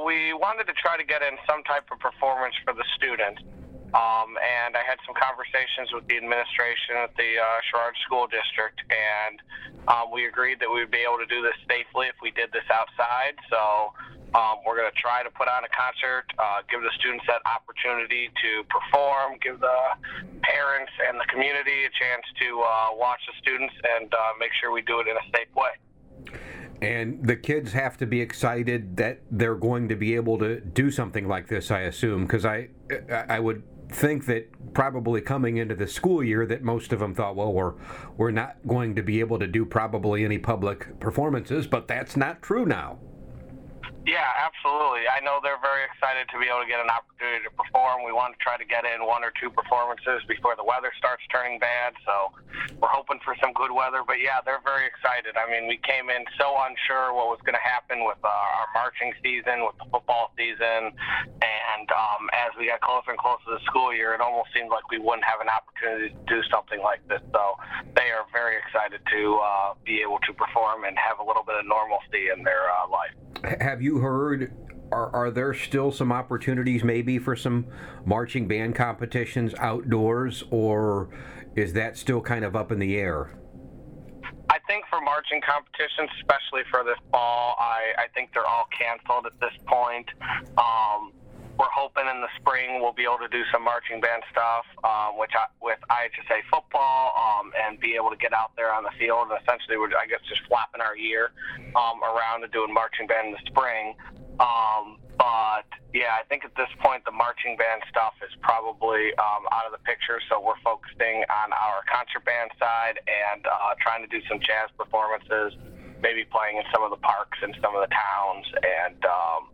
So we wanted to try to get in some type of performance for the students. And I had some conversations with the administration at the Sherrard School District, and we agreed that we would be able to do this safely if we did this outside. So we're going to try to put on a concert, give the students that opportunity to perform, give the parents and the community a chance to watch the students and make sure we do it in a safe way. And the kids have to be excited that they're going to be able to do something like this, I assume, because I would think that probably coming into the school year that most of them thought, well, we're not going to be able to do probably any public performances, but that's not true now. Yeah, absolutely. I know they're very excited to be able to get an opportunity to perform. We want to try to get in 1 or 2 performances before the weather starts turning bad, so we're hoping for some good weather. But yeah, they're very excited. I mean, we came in so unsure what was going to happen with our marching season, with the football season, and as we got closer and closer to the school year, it almost seemed like we wouldn't have an opportunity to do something like this. So they are very excited to be able to perform and have a little bit of normalcy in their life. Have you heard, are there still some opportunities maybe for some marching band competitions outdoors, or is that still kind of up in the air? I think for marching competitions, especially for this fall, I think they're all canceled at this point. We're hoping in the spring we'll be able to do some marching band stuff with IHSA football and be able to get out there on the field. And essentially, we're, I guess, just flapping our year around and doing marching band in the spring. But, yeah, I think at this point the marching band stuff is probably out of the picture. So we're focusing on our concert band side and trying to do some jazz performances, maybe playing in some of the parks in some of the towns and